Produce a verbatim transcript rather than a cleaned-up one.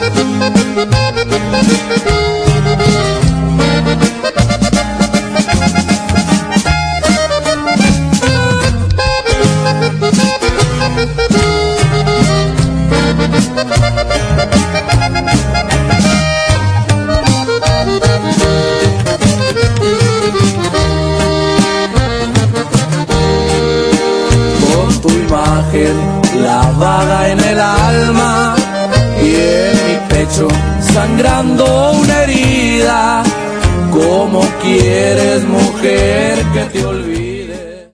Clavada en el alma y en mi pecho sangrando una herida. ¿Cómo quieres, mujer, que te olvide?